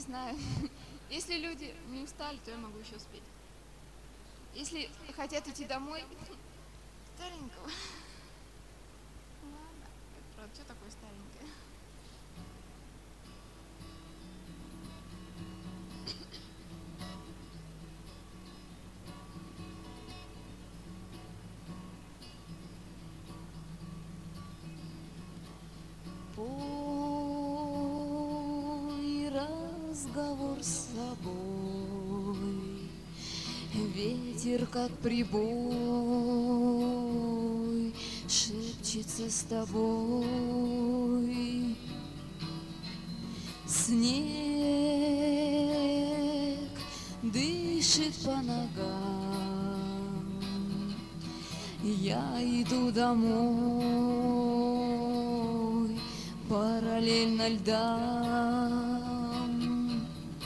знаю. Если люди не устали, то я могу еще спеть. Если хотят идти домой, старенького. Ладно, это правда, что такое старенькое? Пой разговор с собой, ветер, как прибой, шепчется с тобой. Снег дышит по ногам, я иду домой, параллельно льдам.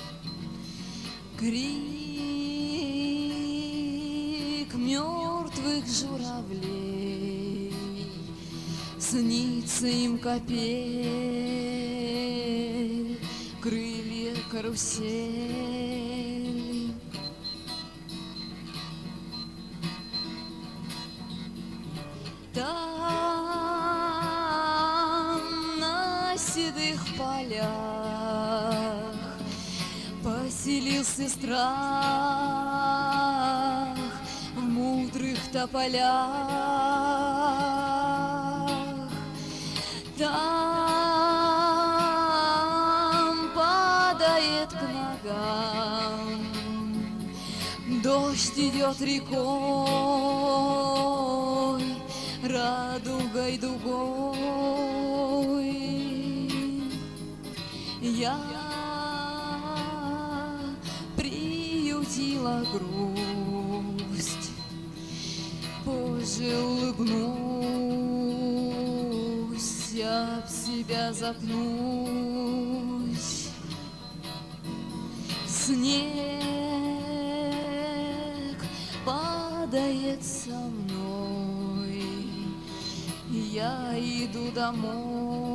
Крик мертвых журавлей, снится им капель, крылья карусель. Там на седых полях поселился страх в мудрых тополях. Там падает к ногам, дождь идет рекой, радугой дугой. Я приютила грусть, позже улыбнусь, об себя запнусь. Снег падает со мной, я иду домой,